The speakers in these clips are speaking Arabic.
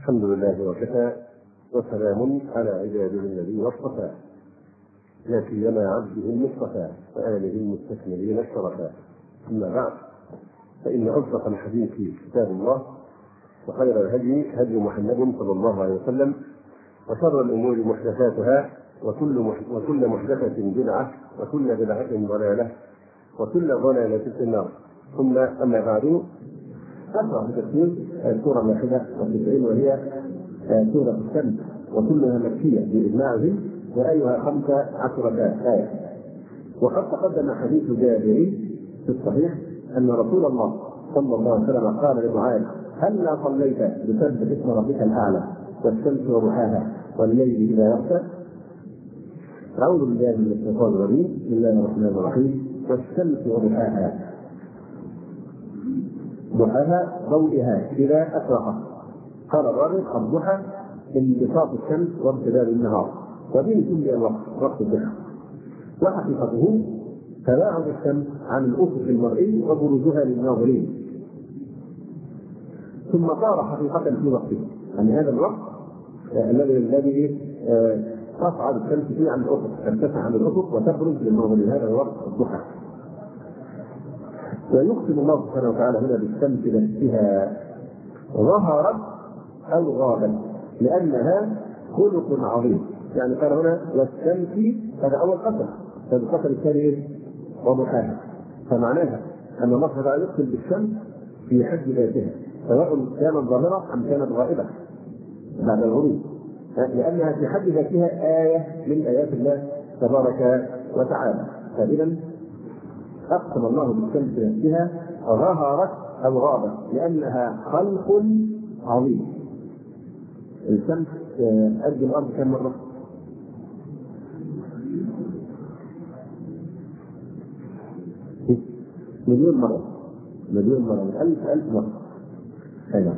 الحمد لله وكفى، وسلام على عباده الذين اصطفى، لا سيما عبده المصطفى وآله المستكملين الشرفاء. أما بعد، فإن أصدق الحديث كتاب الله، وخير الهدي هدي محمد صلى الله عليه وسلم، وشر الأمور محدثاتها، وكل محدثة بدعة، وكل بدعة ضلالة، وكل ضلالة في النار. ثم أما بعد، أقرأ في تفسير سورة 91 وهي سورة الشمس، وكلها مكية بإجماعه، وآيها 15 آية. وقد تقدم حديث جابر في الصحيح أن رسول الله صلى الله عليه وسلم قال لمعاذ: هلا صليت بسبح اسم ربك الأعلى والشمس وضحاها والليل إذا يغشى؟ أعوذ بالله من الشيطان الرجيم. بسم الله الرحمن الرحيم. والشمس وضحاها، ضحاها ضوئها إذا أشرقت. قال الرابع: الضحى انبساط الشمس وامتداد النهار، وبه سمي الوقت وقت الضحى. وحقيقته تباعد الشمس عن الأفق المرئي وبروزها للناظرين، ثم صار حقيقة في وقته، يعني هذا الوقت الذي تصعد الشمس فيه عن الأفق، ترتفع عن الأفق وتبرز للناظرين، هذا هو وقت الضحى. ويقسم الله سبحانه وتعالى هنا بالشمس نفسها، ظهرت أو غابت، لأنها خلق عظيم. يعني قال هنا والشمس، هذا أول قسم، هذا القسم الثاني وضحاها، فمعناها أن الله سبحانه وتعالى يقسم بالشمس في حد ذاتها، سواء كانت ظاهرة أم كانت غائبة بعد الغروب، لأنها في حد ذاتها آية من آيات الله تبارك وتعالى. فإذا أقسم الله بالشمس نفسها، ظهرت أو غابت، لأنها خلق عظيم. الشمس قد الأرض كم مرة؟ مليون مرة، مليون مرة، ألف مرة. أيضا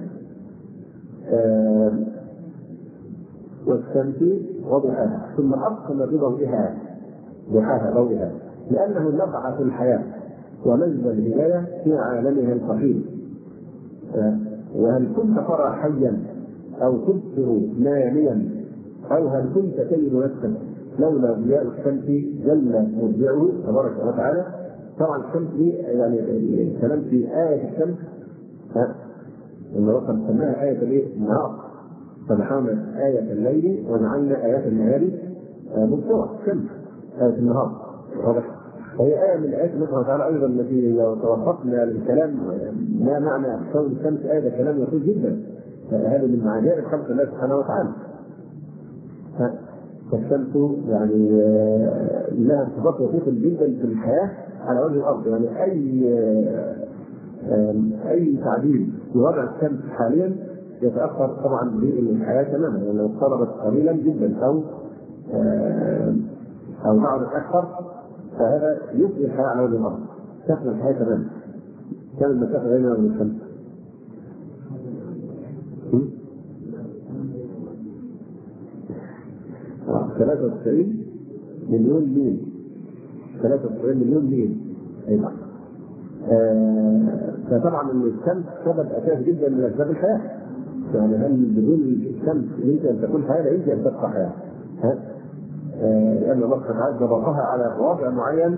والشمس وضحاها، ثم أقسم بضوئها، ضحاها ضوئها، لأنه نفع في الحياة ومجد الهداية في عالمها القديم. وهل كنت ترى حيا أو تبصر ناميا، أو هل كنت تجد نفسك لولا ضياء الشمس جل مبدعه تبارك وتعالى؟ طبعا الشمس دي يعني الكلام في آية الشمس، إن ربنا سماها آية النهار، فنحن آية الليل وجعلنا آيات النهار مبصرة. الشمس آية النهار واضح، وهي آية من آيات الله سبحانه وتعالى أيضا التي لو توقفنا للكلام ما معنى كون الشمس آية، كلام يطول جدا. هذا من عجائب خلق الله سبحانه وتعالى. فالشمس يعني لها ارتباط وثيق جدا في الحياة على وجه الأرض. يعني أي تعديل في وضع الشمس حاليا يتأثر طبعا بالحياة تماما، يعني لو اقتربت قليلا جدا أو بعدت أكثر، فهذا يفضي الحياة على وجه الأرض، تفضي الحياة تماما. كم المسافة بيننا وبين الشمس؟ 93 مليون ميل، 93 مليون ميل. أيضا فطبعا الشمس سبب أساسي جدا من أسباب الحياة. يعني هل بدون الشمس يمكن أن تكون حياة؟ لا يمكن أن تبقى حياة، لأن الله سبحانه ضبطها على وضع معين،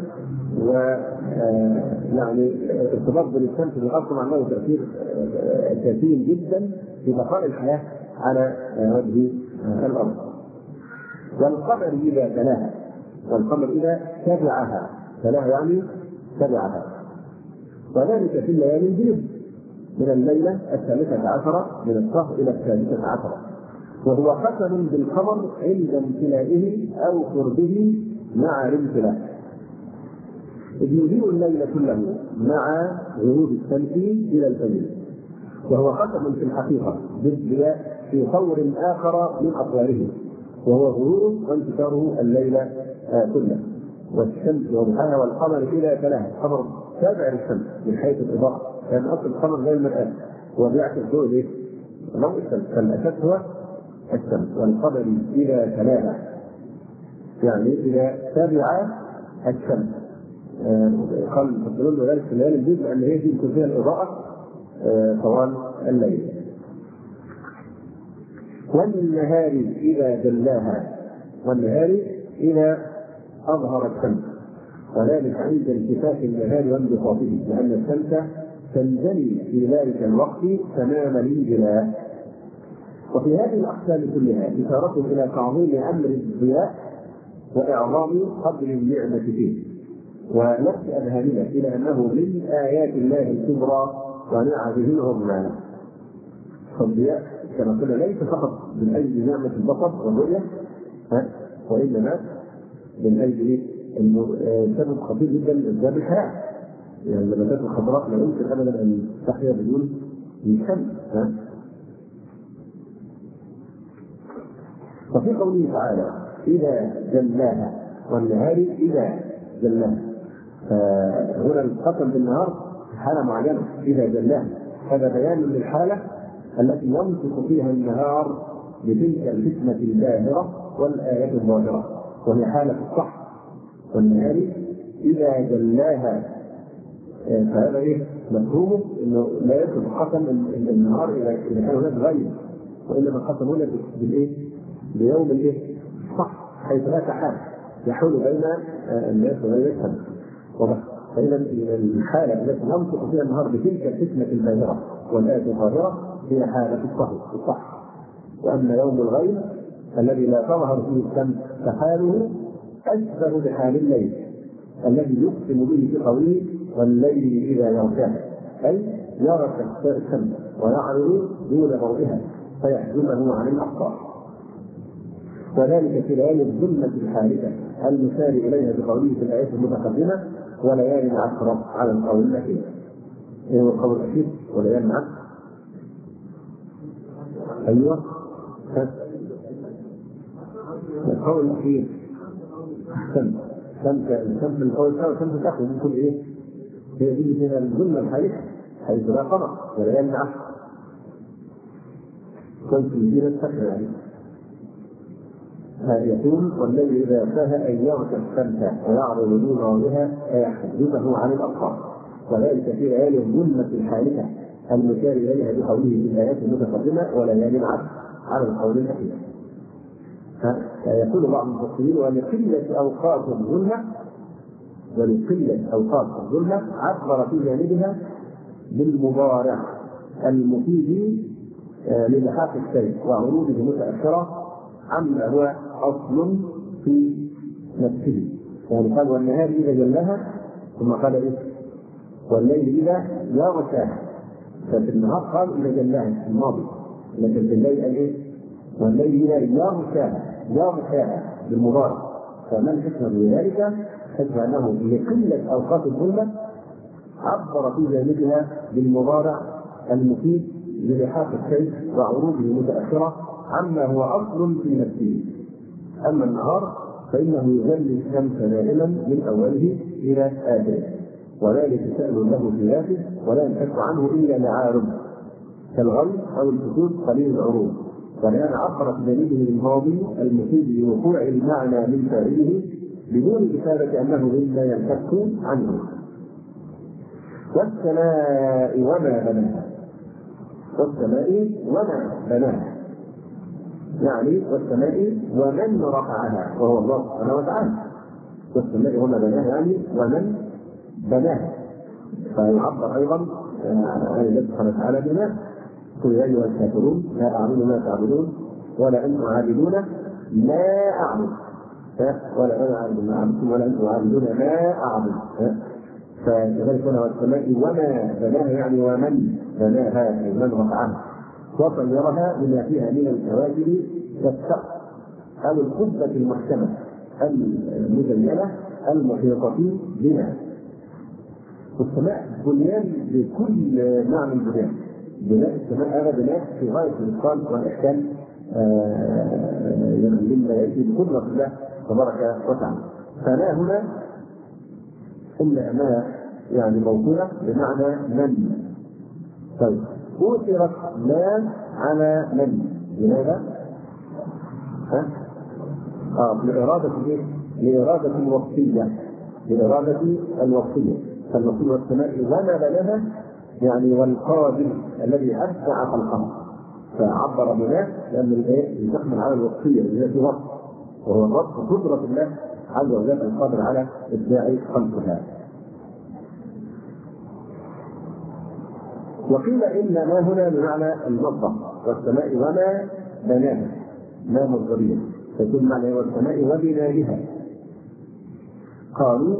ويعني ارتباط بين الشمس والأرض طبعا له تأثير كثير جدا في بقاء الحياة على وجه الأرض. والقمر إذا تلاها، والقمر إذا تبعها، تلاها يعني تبعها، وذلك في الليالي البيض، من الليلة 13 من الشهر إلى 13، وهو قسم بالقمر عند امتلائه أو قربه مع الامتلاء، إذ يضيء الليل كله مع غروب الشمس إلى الفجر. وهو قسم في الحقيقة بالضياء في طور آخر من أطواره، وهو غروب وانتشاره الليل كله. والشمس وضحاها والقمر إذا تلاها، القمر تابع للشمس من حيث الإضاءة، لأن أصل القمر غير المرآة، هو بيعكس ضوء ضوء الشمس، فالأساس هو الشمس. والقمر إذا تلاها يعني إذا تابع الشمس. قال تقولون ذلك في الليالي البيض لأن هي تكون فيها الإضاءة طوال الليل. والنهار إذا جلاها، والنهار إذا أظهر الشمس، وذلك عند انكفاف النهار وانبساطه، لأن الشمس تنجلي في ذلك الوقت تمام الانجلاء. وفي هذه الأقسام كلها إشارة إلى تعظيم أمر الضياء وإعظام قدر النعمة فيه، ونفس أذهاننا إلى أنه من آيات الله الكبرى ونعمه العظمى. فالضياء كما قلنا ليس فقط من أجل نعمة البصر والرؤية، وإنما من أجل سبب خطير جدا لأسباب الحياة. يعني النباتات الخضراء لا يمكن أبدا أن تحيا بدون الشمس. وفي قوله تعالى إذا جلاها، والنهار إذا جلاها، هنا القسم بالنهار حالة معينة إذا جلاها، هذا بيان للحالة التي ينطق فيها النهار بتلك الفتنة الباهرة والآيات الظاهرة، وهي حالة الصح. والنهار إذا جلاها، فهذا مفهومه انه لا يدخل قسم النهار اذا كان هناك غيب، وانما القسم هنا بيوم صح، حيث لا تحال يحول بين الناس وبين الشمس. فإذا الحالة التي ينطق فيها النهار بتلك الفتنة الباهرة والآية الظاهرة هي حالة الصح. وأما يوم الغيب الذي لا تظهر فيه الشمس فحاله أشبه بحال الليل الذي يقسم به في قوله والليل إذا يغشاها، أي يغشى الشمس ويعرض دون ضوئها فيحجبه عن الأبصار. وذلك في ليالي الظلمة الحادثة المشار إليها بقوله في الآيات المتقدمة وليال عشر على القول الأخير. إيه هو القول الأخير؟ وليال عشر. أيوه القول الأخير الشمس القول الشمس تأخذ من كل هي دي من الظلمة الحادثة حيث لا قمر وليال عشر. كنت مدينة السكر يعني يقول والليل إذا يغشاها أن يغشى الشمس ويعرض دون ضوئها فيحجبه عن الأبصار. وذلك في ليالي الظلمة الحادثة المشار إليها بقوله في الآيات المتقدمة وليال عشر على القول الأخير. يقول بعض المفسرين ولقلة أوقات الظلمة عبر في جانبها بالمضارع المفيد للحاق الشيء وعروضه متأخرة عما هو أصل في نفسه. يعني قال والنهار إذا جلاها، ثم قال والليل إذا يغشاها. ففي النهار قال إذا جلاها الماضي، لكن في الليل قال والليل إذا يغشاها بالمضارع. فما الحكمة بذلك؟ حكمة أنه لقلة أوقات الظلمة عبر في جانبها بالمضارع المفيد للحاق الشيء وعروضه متأخرة عما هو أصل في نفسه. أما النهار فإنه يجلي الشمس دائما من أوله إلى آخره، وذلك شأن له في ذاته ولا ينفك عنه إلا لعارض كالغيب أو الفتور قليل العروض. ولأن عبر في دليله الماضي المفيد لوقوع المعنى من فاعله بدون إثابة أنه مما ينفك عنه. والسماء وما بناها، يعني والسماء ومن رفعها وهو الله سبحانه وتعالى. والسماء وما بناها يعني ومن بناها. فيعبر أيضا عن الله سبحانه وتعالى بما قل يا أيها الكافرون لا أعبد ما تعبدون ولا أنتم عابدون ما أعبد ولا أنا أعبد ما أعبدتم ولا أنتم عابدون ما أعبد. فكذلك هنا والسماء وما بناها يعني ومن بناها أي من رفعها وطيرها بما فيها من الكواكب والسقف أو القبة المحكمة المزينة المحيطة بها. والسماء بنيان بكل معنى البنيان. بناء السماء هذا بناء في غاية الإتقان والإحكام مما يأتي بقدرة الله تبارك وتعالى. فلا هنا إلا أنها يعني موصولة بمعنى من. طيب أثرت لا على من، لماذا؟ لإرادة الوصية. فالوصية والسماء وما بناها يعني والقادر الذي أبدع خلقها. فعبر بناء لأن الآية تحمل على الوصفية اللي هي في وصف، وهو وصف قدرة الله عز وجل القادر على إبداع خلقها. وقيل إن ما هنا بمعنى المصدر، والسماء وما بناها، ما مصدرية، فيكون معنى والسماء وبنائها. قالوا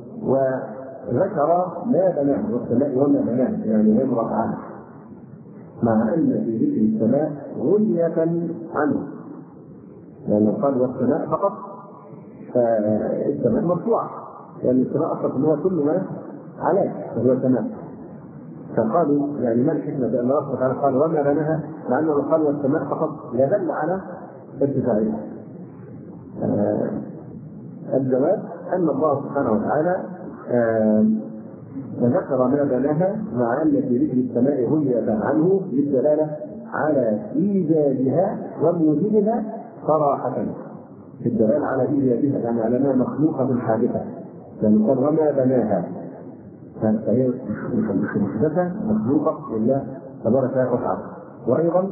وذكر ما بناه والسماء وما بناه، يعني غير رفعها، مع أن في ذكر السماء غنية عنه، لأنه قال والسماء فقط، فالسماء مرفوعة، لأن السماء أصلا هو كل ما عليه فهو سماء. فقالوا يعني ما الحكمة بأن الله سبحانه وتعالى قال وما بناها مع أنه قال والسماء فقط، يدل على ارتفاعها. الجواب أن الله سبحانه وتعالى ذكر ما بناها مع أن في ذكر السماء غنية عنه للدلالة على إيجادها وموجودها صراحة، في الدلالة على إيجادها يعني على ما مخلوقة من حادثة، لأن قال وما بناها فهي محدثة مخلوقة لله تبارك وتعالى. وأيضا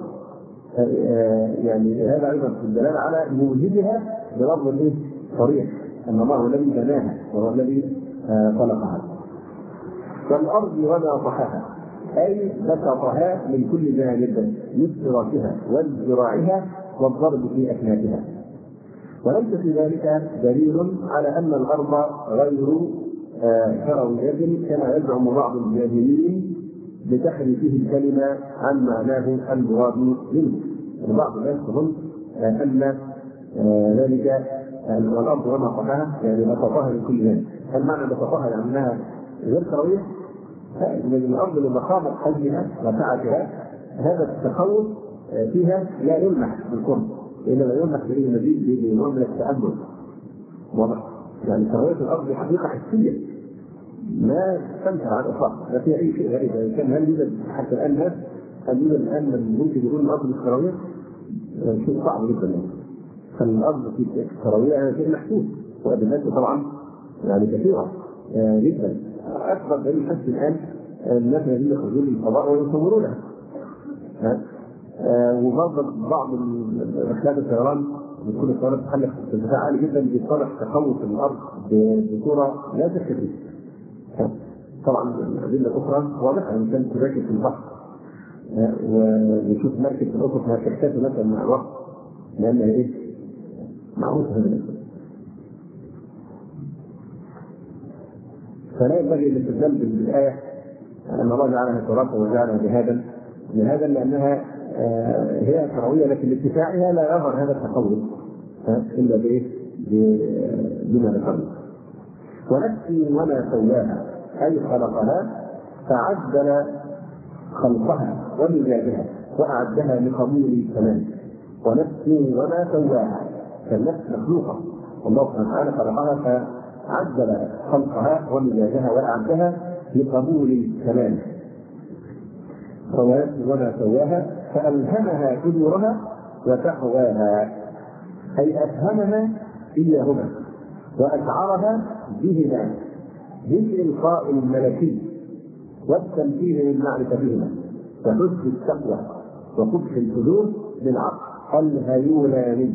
يعني هذا أيضا في الدلالة على موجودها بلفظ صريح أن الله هو الذي بناها وهو الذي خلقها. والأرض وما طحاها أي بسطها من كل جانب لافتراكها وازدراعها والضرب في أكنافها. وليس في ذلك دليل على أن الأرض غير كروية كما يزعم بعض الجاهلين بتحريفه الكلمة عن معناه المراد منه. وبعض الناس يظن أن ذلك الأرض وما طحاها يعني بسطها من كل جانب. هل معنى بسطها يعني أنها غير كروية؟ من الأرض لضخامة حجمها وسعتها هذا التخوف فيها لا يلمح بالقرب، إنما يلمح به المزيد بنوع من التأمل. واضح؟ يعني كروية الأرض حقيقة حسية ما تنفع على الإطلاق، لا فيها أي شيء غريب. يعني كان هل يوجد حتى الآن ناس هل يوجد الآن من ممكن يقول الأرض مش كروية؟ شيء صعب جدا يعني. فالأرض في كروية شيء محسوس، وأدلته طبعا يعني كثيرة جدا. أكبر دليل حتى الآن الناس الذين يخرجون للفضاء ويصورونها. وبرضه بعض رحلات الطيران بتكون الطيارات تحلق ارتفاع عالي جدا بيصالح تخوف الأرض بصورة لا شك فيها. طبعا الأدلة الأخرى واضحة، إن كانت راكب في البحر ونشوف مركب في الأفق ما تحتاج مثلا مع الوقت لأنها معروفة هذا الأسلوب. فلا ينبغي الاستدلال بالآية أن الله جعلها ترابا وجعلها بهذا لأنها هي كروية، لكن لارتفاعها لا يظهر هذا التخوف إلا بما ذكرنا. ونفس وما سواها أي خلقها فعدل خلقها ومزاجها وأعدها لقبول الكمال. ونفس وما سواها فالنفس مخلوقة، والله سبحانه وتعالى خلقها فعدل خلقها ومزاجها وأعدها لقبول الكمال. وما سواها فألهمها فجورها وتقواها أي أفهمها إياهما وأشعرها بهما بالإلقاء الملكي والتمكين من معرفتهما وحسن التقوى وقبح الفجور بالعقل الهيولاني.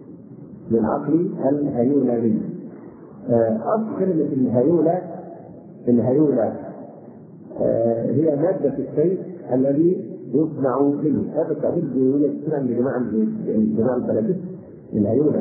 أصل كلمة الهيولة هي مادة الشيء الذي يصنع منه. هذا التعبير يوجد كثيرا لجماعة الفلاسفة. الهيولة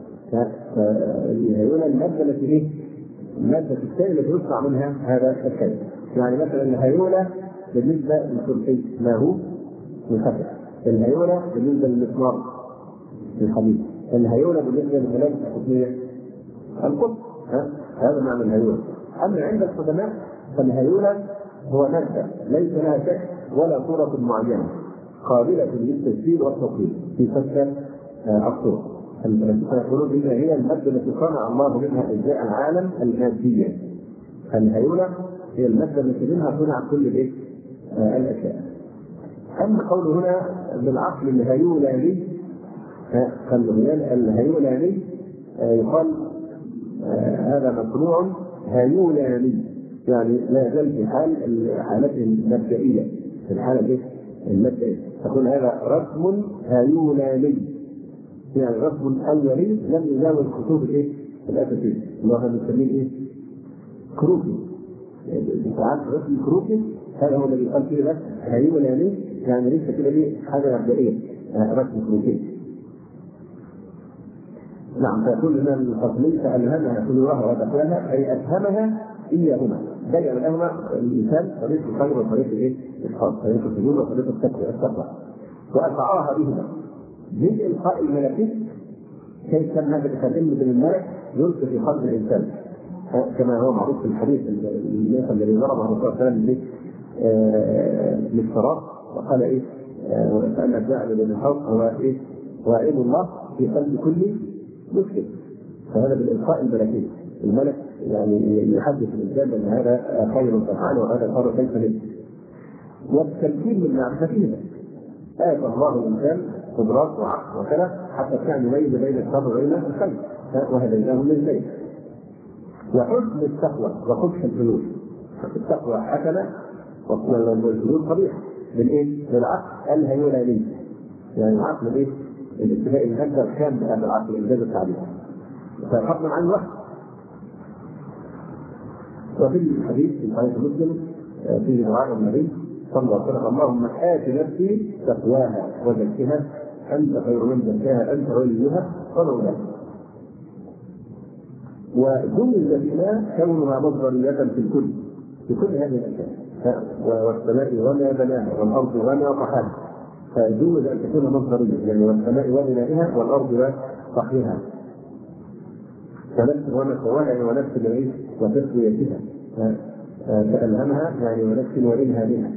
المادة التي مادة الشيء التي يصنع منها هذا الشيء. يعني مثلا الهيولة بالنسبة للكرسي ما هو الخشب، الهيولة بالنسبة للمسمار الحديد، الهيولة بالنسبة للملابس القطنية القطن. هذا معنى الهيولة. أما عند القدماء فالهيولة هو مادة ليس لها شكل ولا صورة معينة قابلة للتشكيل والتطوير في شتى الصور. الفلاسفة يقولون إنها هي المادة التي صنع الله منها أجزاء العالم المادية. الهيولة هي المادة التي منها صنع كل الأشياء. أما قول هنا بالعقل الهيولاني الهيولاني يقال هذا مصنوع هيولاني، يعني لا يزال في حالته المبدئية، في الحالة المادة تكون هذا رسم هيولاني، يعني رسم أولي لم يناول الخطوط الأساسية اللي هو بنسميه كروكي. ساعات رسم كروكي هذا هو الذي يقال فيه بس هيولاني، يعني ليس كده حاجة مبدئية، رسم كروكي. نعم، فيكون من الفصلين فألهمها فجورها وتقواها، أي أفهمها إياهما، بين لهما الإنسان طريق الخير وطريق الشر، طريق الفجور وطريق التقوى، وأطاعها بهما بالإلقاء الملكي. كيف كان هذا التكلم من الملك يلقي في قلب الإنسان، كما هو معروف في الحديث الذي ضربه الرسول صلى الله عليه وسلم للصراط وقال وكأن الجاعل بين الحوض هو وعين الله في قلب كل مسلم. فهذا بالإلقاء الملكي، الملك يعني يحدث الإنسان أن هذا خير سبحانه وهذا شر كيف منه. والتمكين من معرفتهما آتى الله الإنسان قدرات وعقل وكذا حتى كان يميز بين الشر وبين الخير، وهديناه من الخير. وحسن التقوى وقبح الفلوس، التقوى حسنة والفلوس قبيحة بالعقل الهيولاني، يعني العقل الاتفاق المادة الخام بهذا العقل إنجاز التعبير، ففضلا عن الوحي. وفي الحديث في صحيح مسلم في دعاء النبي صلى الله عليه وسلم: اللهم آت نفسي تقواها وزكها أنت خير من زكاها أنت وليها ومولاها. وجمل بنا كونها مصدرية في كل هذه الأشياء، والسماء وما بناها والأرض وما طحاها، فجمل أن تكون مصدرية، يعني والسماء وبنائها والأرض وطحيها، ونفس وما سواها ونفس وتسويتها، فألهمها يعني ونفس وإلهامها.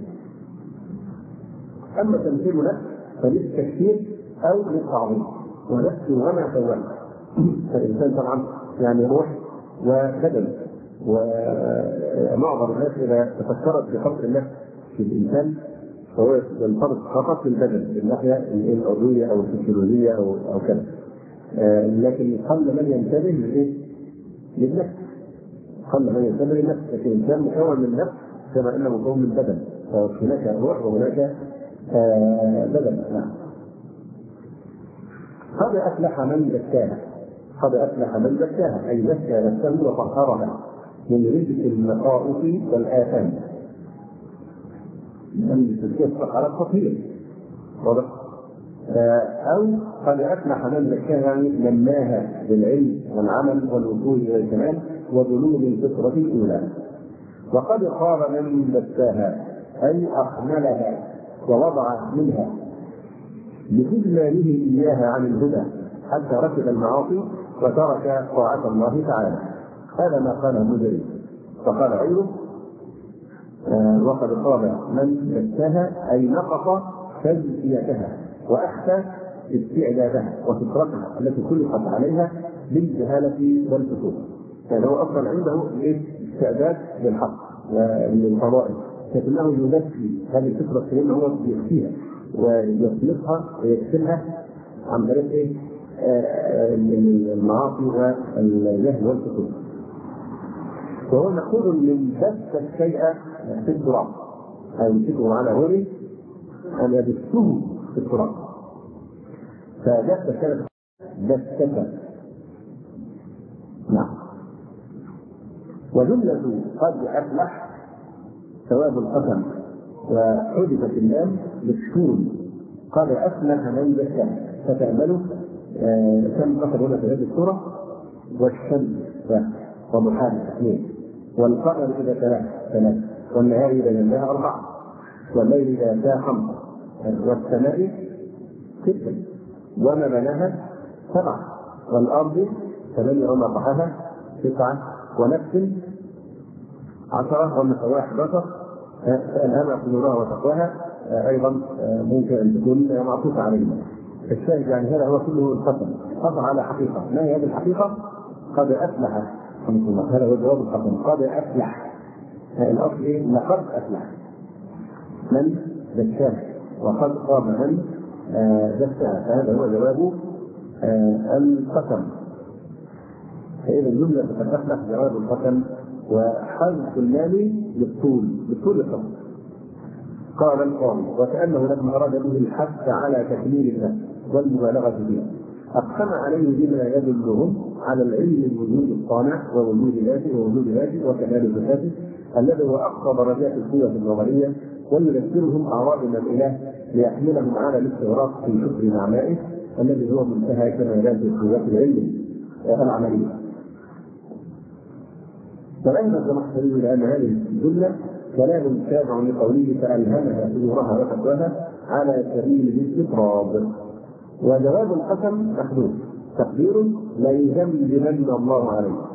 أما تمثيل نفس فللتكثير أو للتعظيم، ونفس وما سواها، فالإنسان طبعا يعني روح وبدن، ومعظم الناس إذا تفكرت في خلق النفس في الإنسان فهو ينطبق فقط بالبدن من الناحية العضوية أو الفسيولوجية أو كذا، لكن قل من ينتبه للنفس، قل من ينتبه للنفس، لكن الإنسان مكون من نفس كما أنه مكون من بدن، فهناك روح وهناك بدن. قد أفلح من زكاها، قد أفلح من زكاها أي زكى نفسه وطهرها من رزق المخاوف والآثام، من تزكية على التطهير، واضح؟ أو قد أفلح من زكاها يعني نماها بالعلم والعمل والوصول إلى الكمال وبلوغ الفطرة الأولى. وقد خاب من دساها أي أحملها ووضع منها بإذلانه إياها عن الهدى حتى ركب المعاصي وترك طاعة الله تعالى. هذا ما قاله المجرد. فقال غيره: وقد خاب من دساها أي نقص تزكيتها وأخفى استعدادها وفطرتها التي خلقت عليها بالجهالة والفسوق. يعني هو أصلا عنده استعداد للحق وللفضائل، لكنه يزكي هذه الفطرة السليمة، هو يخفيها ويخلقها ويكسلها عن طريق المعاصي والجهل والفسوق. وهو مأخوذ من دس الشيء في التراب، أو يمسكه على هوري أن يدسه في التراب، فدس كانت دسة. نعم. وجملة قد أفلح ثواب القسم وحدثت اللام بالسكون، قد أفلح من زكاها، فتأملوا كم قصد هنا في هذه السورة: والشمس وضحاها اثنين، والقمر إذا تلاها ثلاثة، والنهار إذا جلاها أربعة، والليل إذا جاء خمسة، والسماء ستة، وما بناها سبعة، والأرض ثمانية وما طحاها تسعة، ونفس 10 وما سواها 11. فألهمها فجورها وتقواها أيضا ممكن أن تكون معطوفة عليها. الشاهد يعني هذا هو كله القسم، قطع على حقيقة. ما هي هذه الحقيقة؟ قد أفلح. هذا هو جواب القسم، قد أفلح. الأصل إيه؟ لقد أفلح من زكاها وقد خاب من زكاها، فهذا هو جواب القسم. فإذا الجملة قد أفلح جواب القسم، وحذف اللام بالطول القسم. قال القاضي: وكأنه لما أراد به الحث على تكميل النفس والمبالغة فيه أقسم عليه بما يدلهم على العلم بوجود الصانع ووجود ذاته وكمال صفاته الذي هو أقصى درجات القوة النظرية، ويذكرهم أوامر الإله ليحملهم على الاستغراق في شكر نعمائه الذي هو منتهى كمالات القوة العلم العملية. فلما الزمخشري لأن هذه الجملة كلام تابع لقوله فألهمها فجورها وتقواها على سبيل الاستطراد، وجواب القسم محدود تقدير ليذنبن الله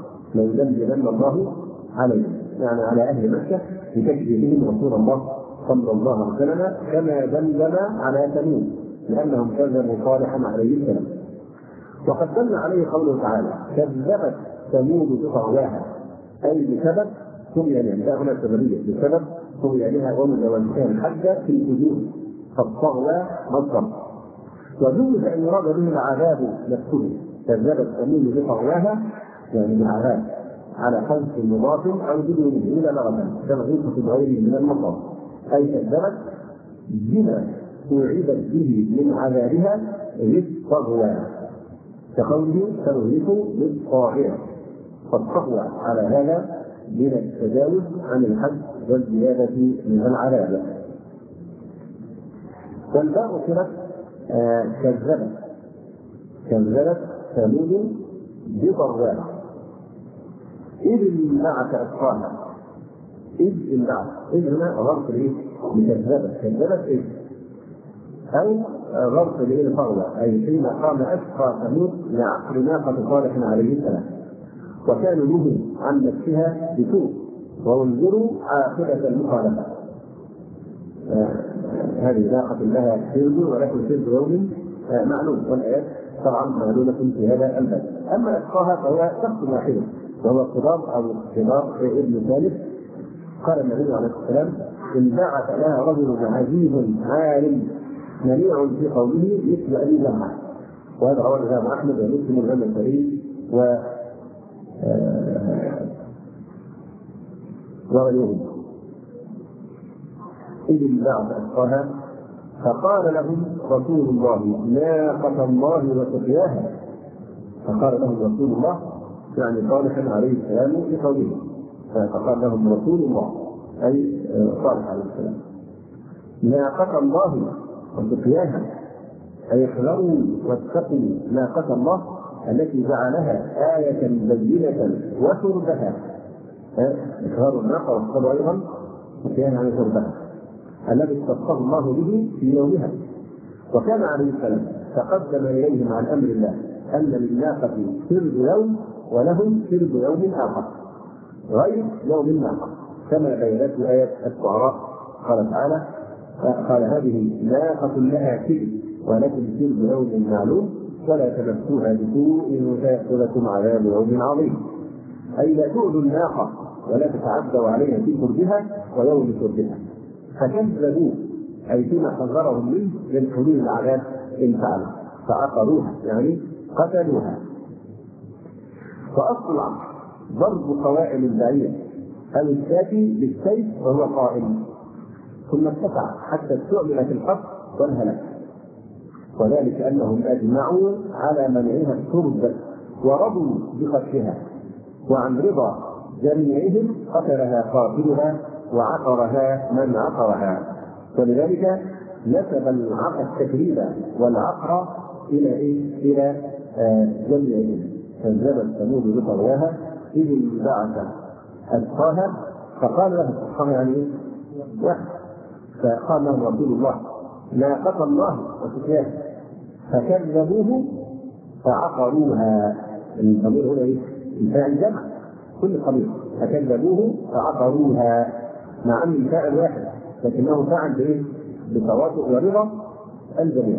عليه، يعني على أهل مكة بتكذيبهم رسول الله صلى الله عليه وسلم كما ذنبنا على ثمود لأنهم كذبوا صالحا عليه السلام. وقد دل عليه قوله تعالى: كذبت ثمود بطغواها، أي بسبب طغيان، يعني هنا سببية بسبب طغيانها ومجاوزتها الحد في الوجود، فالطغوى مصدر. وجوز أن يراد به العذاب نفسه، كذبت ثمود بطغواها يعني العذاب على حذف مضاف أو بدون إلى لغة كما في غيره من المصدر، أي كذبت بما توعدت به من عذابها للطغوى كقوله: ترهق للطاغية، فالطغوى على هذا من التجاوز عن الحد والزيادة من العذاب. والباء كانت كذبت ثمود بطغواها إذ انبعث أشقاها. إذ هنا ظرف كذبت إذ، أو ظرف للطغوى، أي حين قام أشقى ثمود لعقل ناقة صالح عليه السلام، وكانوا نهوا عن نفسها بسوء وانظروا عاقبة المخالفة. هذه ناقة لها سرد ولكن سرد يوم معلوم، والآيات طبعا معلومة في هذا الباب. أما أشقاها فهو شخص واحد وهو خضار ابن ثالث. قال النبي عليه السلام: انبعث لها رجل عزيز عالم منيع في قومه مثل أبي لمعة، وهذا رواه الإمام أحمد ومسلم والإمام البخاري وغيرهم. إذ انبعث أشقاها فقال لهم رسول الله: ناقة الله وسقياها. فقال لهم رسول الله يعني صالح عليه السلام لقومه، فقال لهم رسول الله أي صالح عليه السلام: ناقة الله وسقياها، أي احذروا واتقوا ناقة الله التي جعلها آية بينة وشربها. احذروا الناقة واصطادوا أيضا وكان عن شربها الذي اختصه الله به في يومها. وكان عليه السلام تقدم إليهم عن أمر الله أن للناقة سرد يوم ولهم سرد يوم آخر غير يوم الناقة، كما بينته آية الشعراء. قال تعالى: قال هذه ناقة لها سرد ولكم سرد يوم معلوم ولا تمسوها بسوء فيأخذكم عذاب يوم عظيم. أي لا تؤذوا الناقة ولا تتعدوا عليها في شربها ويوم شربها. فكذبوا أي فيما حذرهم منه من حلول العذاب إن فعلوا، فعقروها يعني قتلوها. فأصل الأمر ضرب قوائم البعير أو الشاة بالسيف وهو قائم، ثم ارتفع حتى استعمل في الحق والهلاك، وذلك أنهم أجمعوا على منعها الشرب ورضوا بقتلها، وعن رضا جميعهم قتلها قاتلها وعقرها من عقرها. ولذلك نسب التكريم والعقر إلى جميعهم. كذبت ثمود بطغواها إذ انبعث أشقاها فقال له أشقاها يعني واحد، فقال له رسول الله: ناقة الله وسقياها، فكذبوه فعقروها. الضمير هنا الفاعل جمع كل قبيل، فكذبوه فعقروها، مع أن الفاعل واحد لكنه فعل بتواطؤ ورضا الجميع.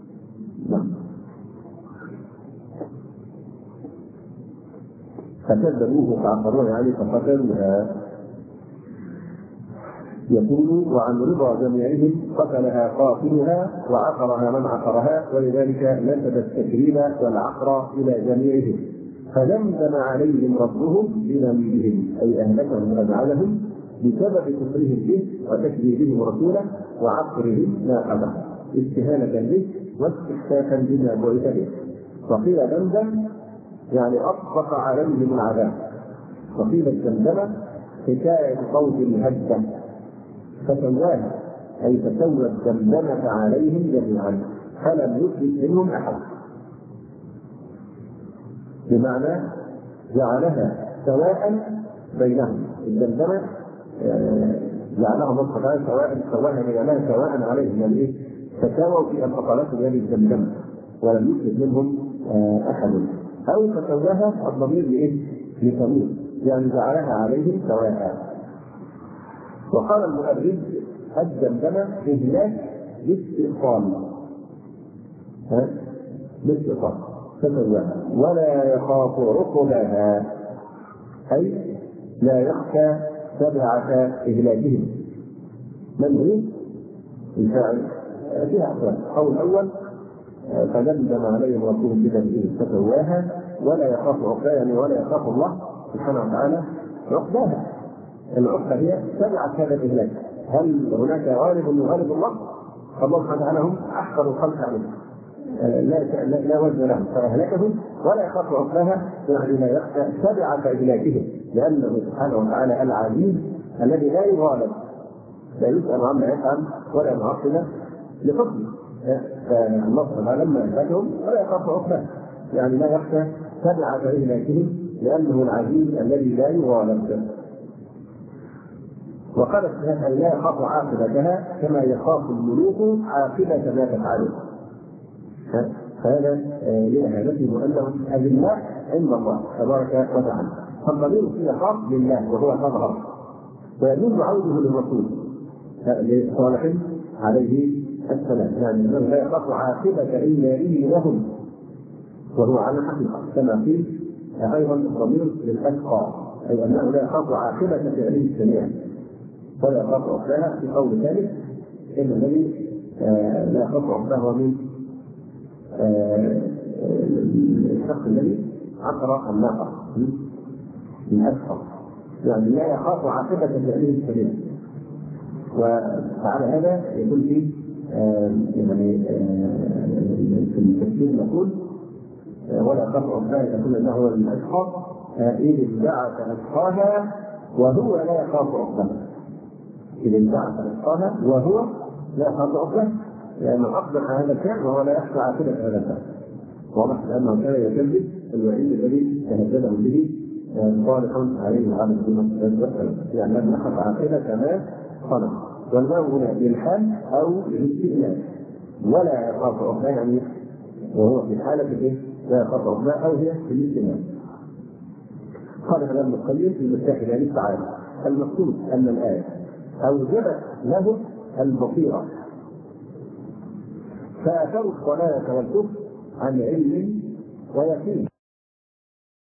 فكذبوه فعقروها يعني فقتلوها. يقول: وعن رضا جميعهم قتلها قاتلها وعقرها من عقرها، ولذلك نسب التكريم والعقر إلى جميعهم. فدمدم عليهم ربهم بذنبهم أي أهلكهم وجعلهم بسبب كفرهم به وتكذيبهم رسوله وعقرهم ناقته استهانة به واستخفافا بما بعث به. وقيل دمدم يعني أطبق عليهم العذاب، وقيل الدمدمة حكاية صوت الهجة فسواها أي فسوى الدمدمة عليهم جميعا فلم يفلت منهم أحد، بمعنى جعلها سواء بينهم. الدمدمة جعلها الله تعالى سواء بينها سواء عليهم، يعني ايه؟ تساووا في الفقرات هذه الدمدمة ولم يفلت منهم أحد. أو فسواها الضمير لإيه؟ لتمييز، يعني جعلها عليهم سواء. وقال المؤرخ الدمدمة إهلاك باستئصال، باستئصال فسواها ولا يخاف عقباها أي لا يخشى تبعة إهلاكهم. من هو الفاعل؟ فيها أقوال. القول الأول فدمدم عليهم ربهم بذنبهم فسواها ولا يخاف عقباها، يعني ولا يخاف الله سبحانه وتعالى عقباها. العقبة هي تبعة هذا الإهلاك. هل هناك غالب يغالب الله؟ الله سبحانه وتعالى هم أحقر الخلق عليه، لا وزن لهم فأهلكهم ولا يخاف عقباها، يعني لا يخشى تبعة إهلاكهم، لأنه سبحانه وتعالى العزيز الذي لا يغالب، لا يسأل عما يفعل ولا يعاقب لفضله. فالله سبحانه وتعالى لما أهلكهم ولا يخاف عقباها، يعني لا يخشى تبعة إهلاكهم لأنه العزيز الذي لا يغالب. وقال سبحانه لا يخاف عاقبتها كما يخاف الملوك عاقبة ما تفعلون. فهذا لأهالته أنهم أذلاء عند الله تبارك وتعالى. فالضمير في يخاف لله وهو أظهر، ويجوز عوده للرسول لصالح عليه السلام، يعني أنه لا يخاف عاقبة إيمانه لهم وهو على الحقيقة، كما قيل أيضا الضمير للأتقى، أي أنه لا يخاف عاقبة فعله السميع ولا يخاف عقباها. في قول ثالث إن الذي لا يخاف عقباها من الشخص الذي عقر الناقة من أسفل، يعني لا يخاف عاقبة فعله السميع. وعلى هذا يقول في يعني في التفسير نقول ولا يخاف عقباها يقول انه هو الأشقى إذ انبعث أشقاها وهو لا يخاف عقباها. إذا انبعث أشقاها وهو لا يخاف عقباها، لأنه أقدر على هذا الفعل وهو لا يخشى عاقبة هذا الفعل. واضح لأنه كان يكذب الوعيد الذي تهدده به صالح عليه وعلى السلام، يعني لم يخف عاقبة ما صنع. والواو هنا للحال أو للاستئناف، ولا يخاف عقباها يعني وهو في حالة لا يخاف عقباها أو هي في الاستئناف. قال ابن القيم في مفتاح ذلك تعالى المقصود أن الآية أوجبت له البصيرة فأثروا الضلالة والكفر عن علم ويقين،